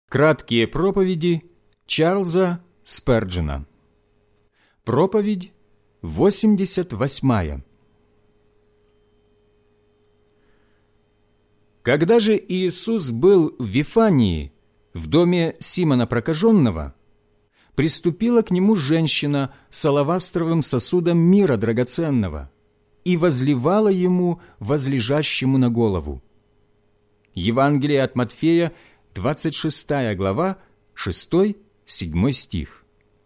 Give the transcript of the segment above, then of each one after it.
Краткие проповеди Чарльза Сперджена. Проповедь 88. Когда же Иисус был в Вифании, в доме Симона Прокаженного, приступила к нему женщина с алавастровым сосудом мира драгоценного и возливала ему, возлежащему на голову. Евангелие от Матфея, 26 глава, 6-7 стих.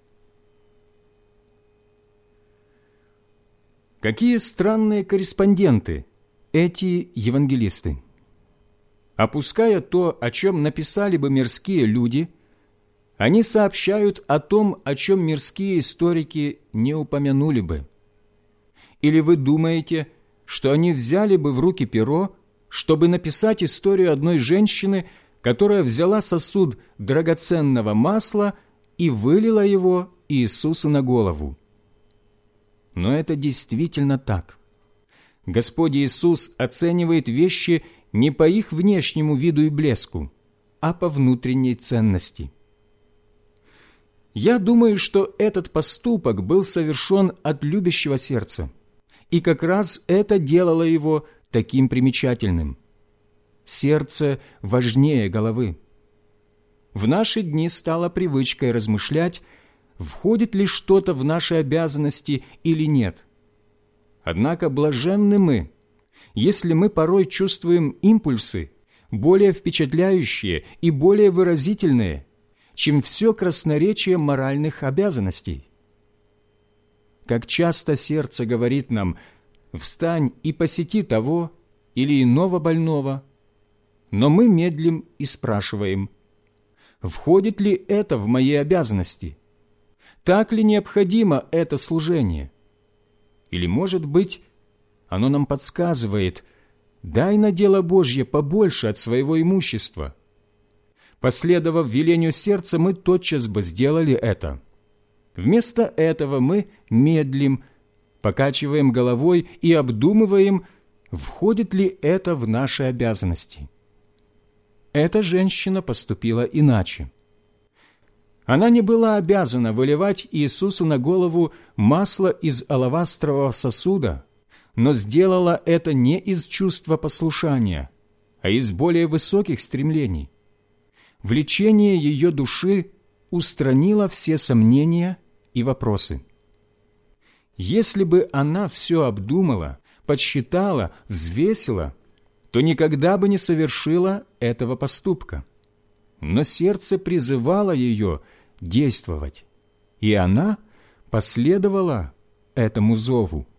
Какие странные корреспонденты эти евангелисты! Опуская то, о чем написали бы мирские люди, они сообщают о том, о чем мирские историки не упомянули бы. Или вы думаете, что они взяли бы в руки перо, чтобы написать историю одной женщины, которая взяла сосуд драгоценного масла и вылила его Иисусу на голову? Но это действительно так. Господь Иисус оценивает вещи не по их внешнему виду и блеску, а по внутренней ценности. Я думаю, что этот поступок был совершен от любящего сердца, и как раз это делало его таким примечательным. Сердце важнее головы. В наши дни стало привычкой размышлять, входит ли что-то в наши обязанности или нет. Однако блаженны мы, если мы порой чувствуем импульсы, более впечатляющие и более выразительные, чем все красноречие моральных обязанностей. Как часто сердце говорит нам: «Встань и посети того или иного больного», но мы медлим и спрашиваем: входит ли это в мои обязанности? Так ли необходимо это служение? Или, может быть, оно нам подсказывает: дай на дело Божье побольше от своего имущества. Последовав велению сердца, мы тотчас бы сделали это. Вместо этого мы медлим, покачиваем головой и обдумываем, входит ли это в наши обязанности. Эта женщина поступила иначе. Она не была обязана выливать Иисусу на голову масло из алавастрового сосуда, но сделала это не из чувства послушания, а из более высоких стремлений. Влечение ее души устранило все сомнения и вопросы. Если бы она все обдумала, подсчитала, взвесила, то никогда бы не совершила этого поступка. Но сердце призывало ее действовать, и она последовала этому зову.